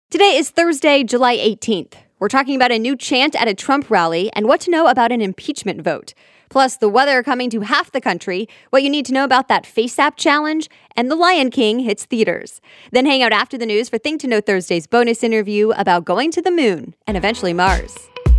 Today is Thursday, July 18th. We're talking about a new chant at a Trump rally and what to know about an impeachment vote. Plus, the weather coming to half the country, what you need to know about that FaceApp challenge, and The Lion King hits theaters. Then hang out after the news for Think to Know Thursday's bonus interview about going to the moon and eventually Mars.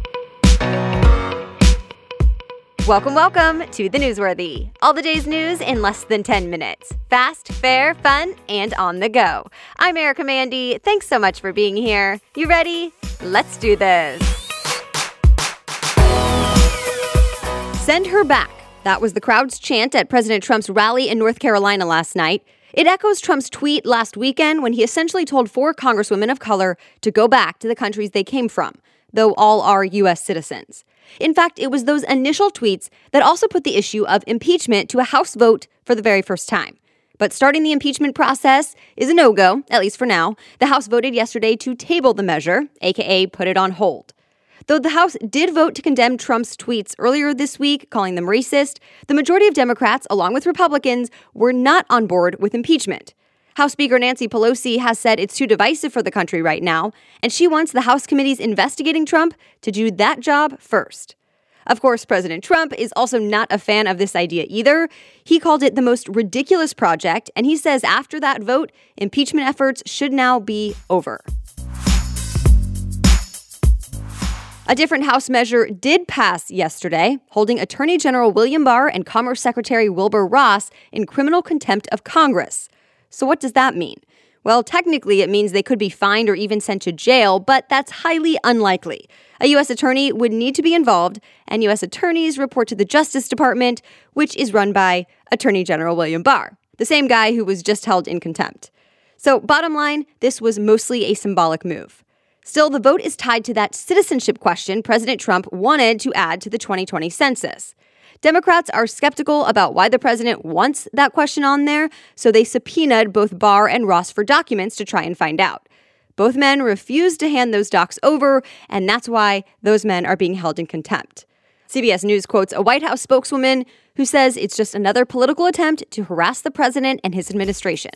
Welcome to The Newsworthy. All the day's news in less than 10 minutes. Fast, fair, fun, and on the go. I'm Erica Mandy. Thanks so much for being here. You ready? Let's do this. Send her back. That was the crowd's chant at President Trump's rally in North Carolina last night. It echoes Trump's tweet last weekend when he essentially told 4 congresswomen of color to go back to the countries they came from, though all are U.S. citizens. In fact, it was those initial tweets that also put the issue of impeachment to a House vote for the very first time. But starting the impeachment process is a no-go, at least for now. The House voted yesterday to table the measure, aka put it on hold. Though the House did vote to condemn Trump's tweets earlier this week, calling them racist, the majority of Democrats, along with Republicans, were not on board with impeachment. House Speaker Nancy Pelosi has said it's too divisive for the country right now, and she wants the House committees investigating Trump to do that job first. Of course, President Trump is also not a fan of this idea either. He called it the most ridiculous project, and he says after that vote, impeachment efforts should now be over. A different House measure did pass yesterday, holding Attorney General William Barr and Commerce Secretary Wilbur Ross in criminal contempt of Congress. So what does that mean? Well, technically, it means they could be fined or even sent to jail, but that's highly unlikely. A U.S. attorney would need to be involved, and U.S. attorneys report to the Justice Department, which is run by Attorney General William Barr, the same guy who was just held in contempt. So, bottom line, this was mostly a symbolic move. Still, the vote is tied to that citizenship question President Trump wanted to add to the 2020 census. Democrats are skeptical about why the president wants that question on there, so they subpoenaed both Barr and Ross for documents to try and find out. Both men refused to hand those docs over, and that's why those men are being held in contempt. CBS News quotes a White House spokeswoman who says it's just another political attempt to harass the president and his administration.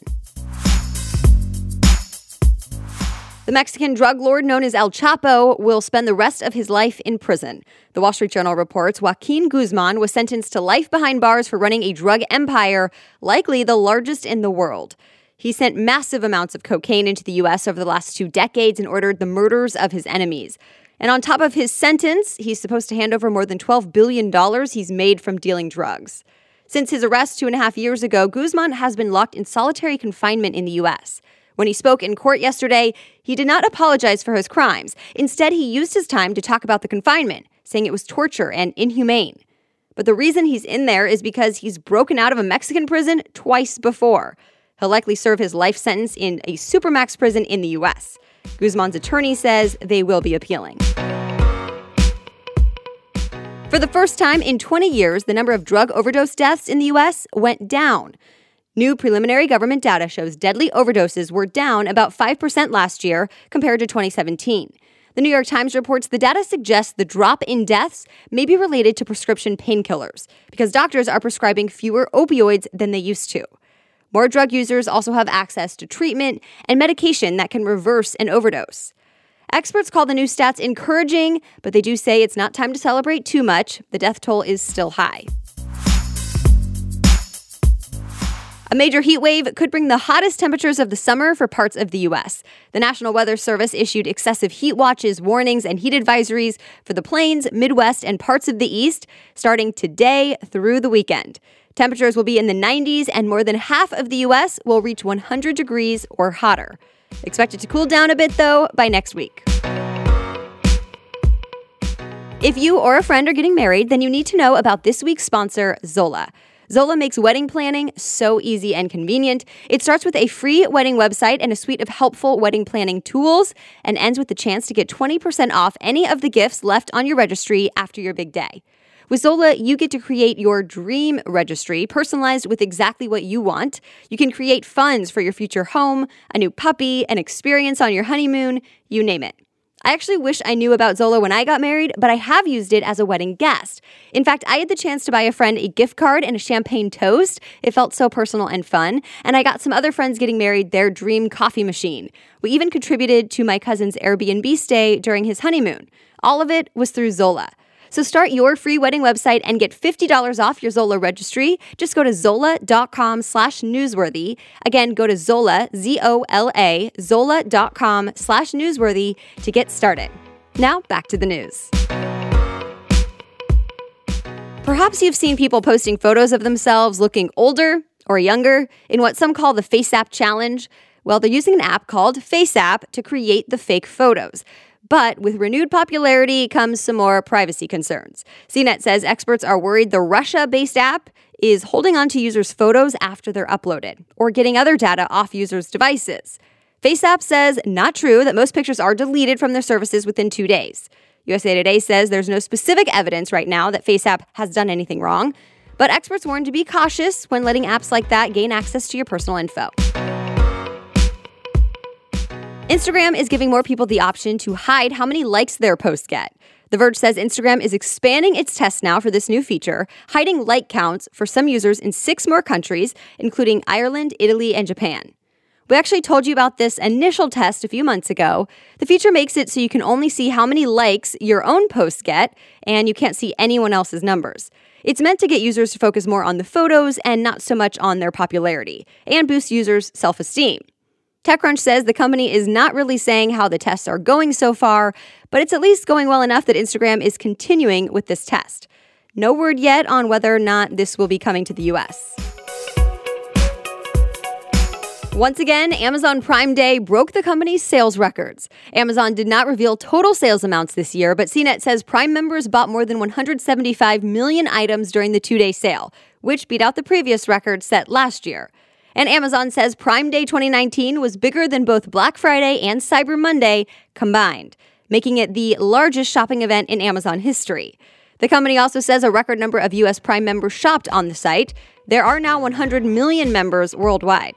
The Mexican drug lord known as El Chapo will spend the rest of his life in prison. The Wall Street Journal reports Joaquin Guzman was sentenced to life behind bars for running a drug empire, likely the largest in the world. He sent massive amounts of cocaine into the U.S. over the last 2 decades and ordered the murders of his enemies. And on top of his sentence, he's supposed to hand over more than $12 billion he's made from dealing drugs. Since his arrest 2.5 years ago, Guzman has been locked in solitary confinement in the U.S. When he spoke in court yesterday, he did not apologize for his crimes. Instead, he used his time to talk about the confinement, saying it was torture and inhumane. But the reason he's in there is because he's broken out of a Mexican prison twice before. He'll likely serve his life sentence in a supermax prison in the U.S. Guzman's attorney says they will be appealing. For the first time in 20 years, the number of drug overdose deaths in the U.S. went down. New preliminary government data shows deadly overdoses were down about 5% last year compared to 2017. The New York Times reports the data suggests the drop in deaths may be related to prescription painkillers because doctors are prescribing fewer opioids than they used to. More drug users also have access to treatment and medication that can reverse an overdose. Experts call the new stats encouraging, but they do say it's not time to celebrate too much. The death toll is still high. A major heat wave could bring the hottest temperatures of the summer for parts of the U.S. The National Weather Service issued excessive heat watches, warnings, and heat advisories for the Plains, Midwest, and parts of the East starting today through the weekend. Temperatures will be in the 90s, and more than half of the U.S. will reach 100 degrees or hotter. Expected to cool down a bit, though, by next week. If you or a friend are getting married, then you need to know about this week's sponsor, Zola. Zola makes wedding planning so easy and convenient. It starts with a free wedding website and a suite of helpful wedding planning tools and ends with the chance to get 20% off any of the gifts left on your registry after your big day. With Zola, you get to create your dream registry, personalized with exactly what you want. You can create funds for your future home, a new puppy, an experience on your honeymoon, you name it. I actually wish I knew about Zola when I got married, but I have used it as a wedding guest. In fact, I had the chance to buy a friend a gift card and a champagne toast. It felt so personal and fun. And I got some other friends getting married their dream coffee machine. We even contributed to my cousin's Airbnb stay during his honeymoon. All of it was through Zola. So start your free wedding website and get $50 off your Zola registry. Just go to zola.com/newsworthy. Again, go to Zola, Z-O-L-A, zola.com/newsworthy to get started. Now back to the news. Perhaps you've seen people posting photos of themselves looking older or younger in what some call the FaceApp challenge. Well, they're using an app called FaceApp to create the fake photos. But with renewed popularity comes some more privacy concerns. CNET says experts are worried the Russia-based app is holding on to users' photos after they're uploaded or getting other data off users' devices. FaceApp says not true, that most pictures are deleted from their services within 2 days. USA Today says there's no specific evidence right now that FaceApp has done anything wrong, but experts warn to be cautious when letting apps like that gain access to your personal info. Instagram is giving more people the option to hide how many likes their posts get. The Verge says Instagram is expanding its test now for this new feature, hiding like counts for some users in 6 more countries, including Ireland, Italy, and Japan. We actually told you about this initial test a few months ago. The feature makes it so you can only see how many likes your own posts get, and you can't see anyone else's numbers. It's meant to get users to focus more on the photos and not so much on their popularity, and boost users' self-esteem. TechCrunch says the company is not really saying how the tests are going so far, but it's at least going well enough that Instagram is continuing with this test. No word yet on whether or not this will be coming to the US. Once again, Amazon Prime Day broke the company's sales records. Amazon did not reveal total sales amounts this year, but CNET says Prime members bought more than 175 million items during the 2-day sale, which beat out the previous record set last year. And Amazon says Prime Day 2019 was bigger than both Black Friday and Cyber Monday combined, making it the largest shopping event in Amazon history. The company also says a record number of U.S. Prime members shopped on the site. There are now 100 million members worldwide.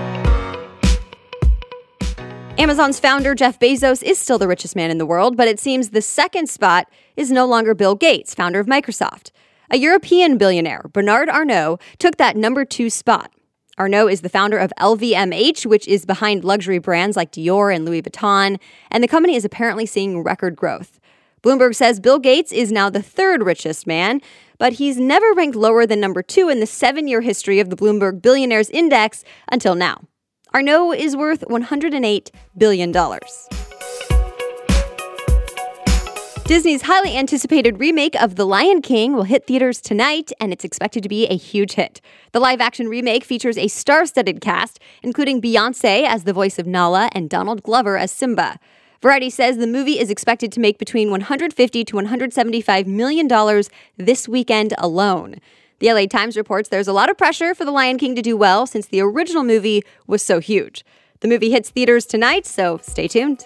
Amazon's founder, Jeff Bezos, is still the richest man in the world, but it seems the second spot is no longer Bill Gates, founder of Microsoft. A European billionaire, Bernard Arnault, took that number 2 spot. Arnault is the founder of LVMH, which is behind luxury brands like Dior and Louis Vuitton, and the company is apparently seeing record growth. Bloomberg says Bill Gates is now the 3rd richest man, but he's never ranked lower than number 2 in the 7-year history of the Bloomberg Billionaires Index until now. Arnault is worth $108 billion. Disney's highly anticipated remake of The Lion King will hit theaters tonight, and it's expected to be a huge hit. The live-action remake features a star-studded cast, including Beyoncé as the voice of Nala and Donald Glover as Simba. Variety says the movie is expected to make between $150 to $175 million this weekend alone. The LA Times reports there's a lot of pressure for The Lion King to do well since the original movie was so huge. The movie hits theaters tonight, so stay tuned.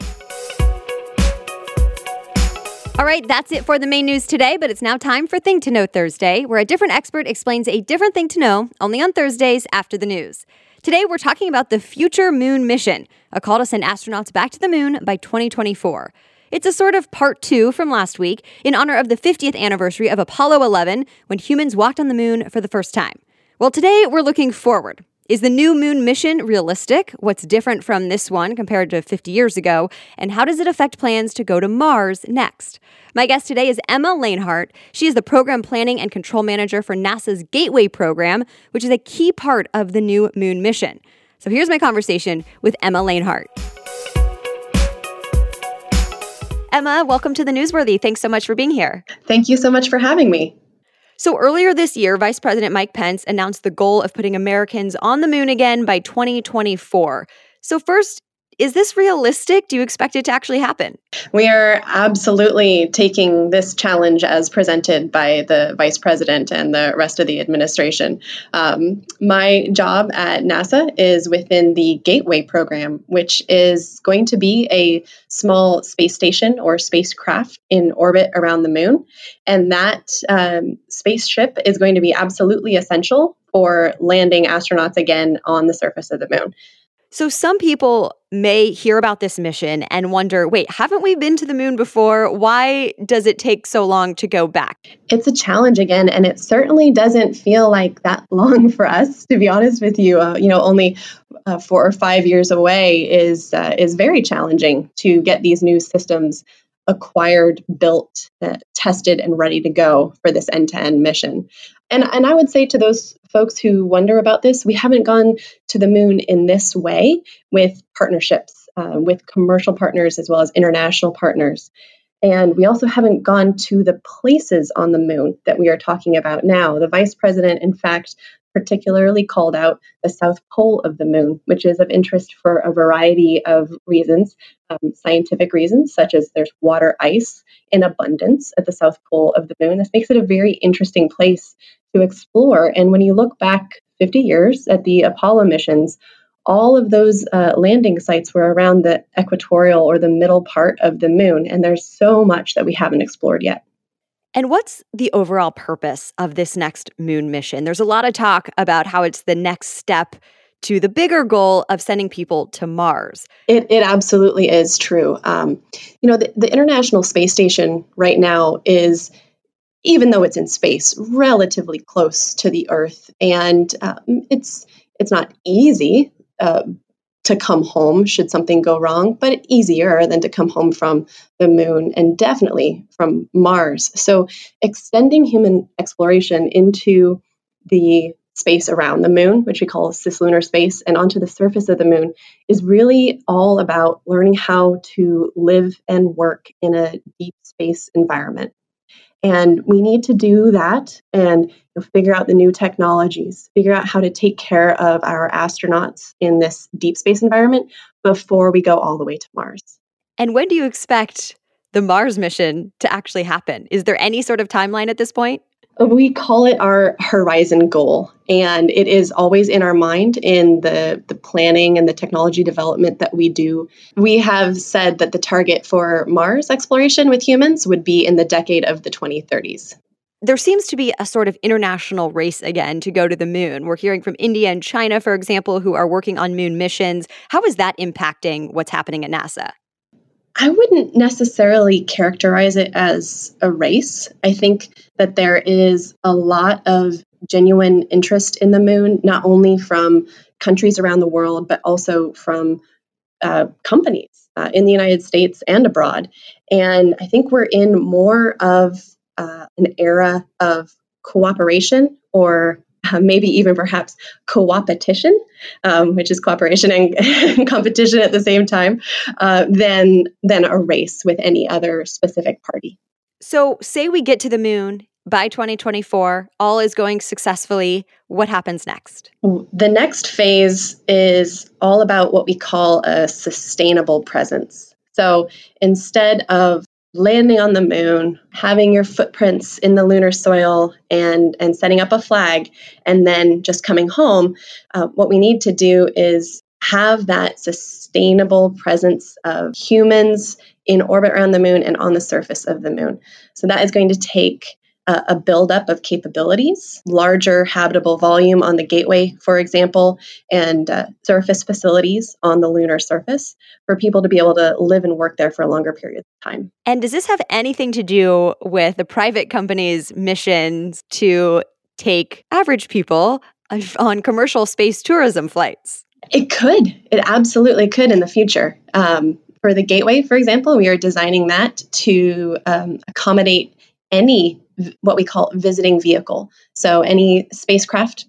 All right, that's it for the main news today, but it's now time for Thing to Know Thursday, where a different expert explains a different thing to know only on Thursdays after the news. Today, we're talking about the Future Moon Mission, a call to send astronauts back to the moon by 2024. It's a sort of part 2 from last week in honor of the 50th anniversary of Apollo 11, when humans walked on the moon for the first time. Well, today, we're looking forward. Is the new moon mission realistic? What's different from this one compared to 50 years ago? And how does it affect plans to go to Mars next? My guest today is Emma Lanehart. She is the Program Planning and Control Manager for NASA's Gateway program, which is a key part of the new moon mission. So here's my conversation with Emma Lanehart. Emma, welcome to the Newsworthy. Thanks so much for being here. Thank you so much for having me. So earlier this year, Vice President Mike Pence announced the goal of putting Americans on the moon again by 2024. So first, is this realistic? Do you expect it to actually happen? We are absolutely taking this challenge as presented by the Vice President and the rest of the administration. My job at NASA is within the Gateway program, which is going to be a small space station or spacecraft in orbit around the moon. And that spaceship is going to be absolutely essential for landing astronauts again on the surface of the moon. So some people may hear about this mission and wonder, wait, haven't we been to the moon before? Why does it take so long to go back? It's a challenge again, and it certainly doesn't feel like that long for us, to be honest with you. Only 4 or 5 years away is very challenging to get these new systems acquired, built, tested, and ready to go for this end-to-end mission. And I would say to those folks who wonder about this, we haven't gone to the moon in this way with partnerships, with commercial partners as well as international partners. And we also haven't gone to the places on the moon that we are talking about now. The vice president, in fact, particularly called out the south pole of the moon, which is of interest for a variety of reasons, scientific reasons, such as there's water ice in abundance at the south pole of the moon. This makes it a very interesting place to explore. And when you look back 50 years at the Apollo missions, all of those landing sites were around the equatorial or the middle part of the moon. And there's so much that we haven't explored yet. And what's the overall purpose of this next moon mission? There's a lot of talk about how it's the next step to the bigger goal of sending people to Mars. It absolutely is true. The International Space Station right now is, even though it's in space, relatively close to the Earth. And it's not easy to come home should something go wrong, but easier than to come home from the moon and definitely from Mars. So extending human exploration into the space around the moon, which we call cislunar space, and onto the surface of the moon is really all about learning how to live and work in a deep space environment. And we need to do that and figure out the new technologies, figure out how to take care of our astronauts in this deep space environment before we go all the way to Mars. And when do you expect the Mars mission to actually happen? Is there any sort of timeline at this point? We call it our horizon goal, and it is always in our mind in the planning and the technology development that we do. We have said that the target for Mars exploration with humans would be in the decade of the 2030s. There seems to be a sort of international race again to go to the moon. We're hearing from India and China, for example, who are working on moon missions. How is that impacting what's happening at NASA? I wouldn't necessarily characterize it as a race. I think that there is a lot of genuine interest in the moon, not only from countries around the world, but also from companies in the United States and abroad. And I think we're in more of an era of cooperation, or maybe even perhaps co-opetition, which is cooperation and competition at the same time, than a race with any other specific party. So say we get to the moon by 2024, all is going successfully. What happens next? The next phase is all about what we call a sustainable presence. So instead of landing on the moon, having your footprints in the lunar soil and setting up a flag, and then just coming home, what we need to do is have that sustainable presence of humans in orbit around the moon and on the surface of the moon. So that is going to take a buildup of capabilities, larger habitable volume on the gateway, for example, and surface facilities on the lunar surface for people to be able to live and work there for a longer period of time. And does this have anything to do with the private company's missions to take average people on commercial space tourism flights? It could. It absolutely could in the future. For the gateway, for example, we are designing that to accommodate any what we call visiting vehicle. So any spacecraft,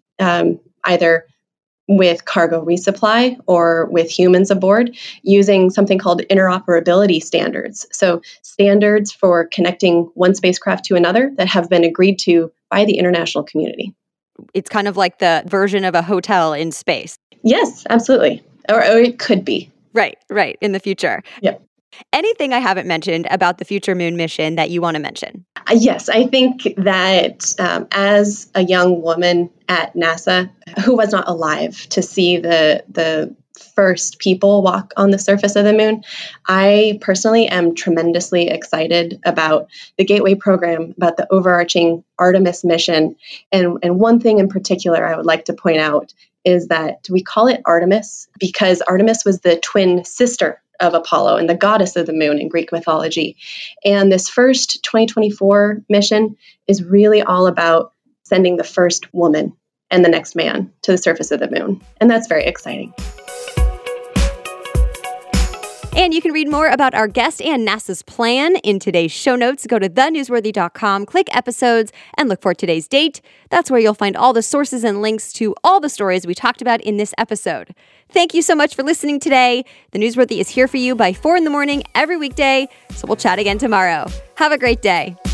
either with cargo resupply or with humans aboard, using something called interoperability standards. So standards for connecting one spacecraft to another that have been agreed to by the international community. It's kind of like the version of a hotel in space. Yes, absolutely. Or it could be. Right, in the future. Yep. Anything I haven't mentioned about the future moon mission that you want to mention? Yes, I think that as a young woman at NASA who was not alive to see the first people walk on the surface of the moon, I personally am tremendously excited about the Gateway program, about the overarching Artemis mission. And one thing in particular I would like to point out is that we call it Artemis because Artemis was the twin sister of Apollo and the goddess of the moon in Greek mythology. And this first 2024 mission is really all about sending the first woman and the next man to the surface of the moon. And that's very exciting. And you can read more about our guest and NASA's plan in today's show notes. Go to thenewsworthy.com, click episodes, and look for today's date. That's where you'll find all the sources and links to all the stories we talked about in this episode. Thank you so much for listening today. The Newsworthy is here for you by 4 in the morning every weekday, so we'll chat again tomorrow. Have a great day.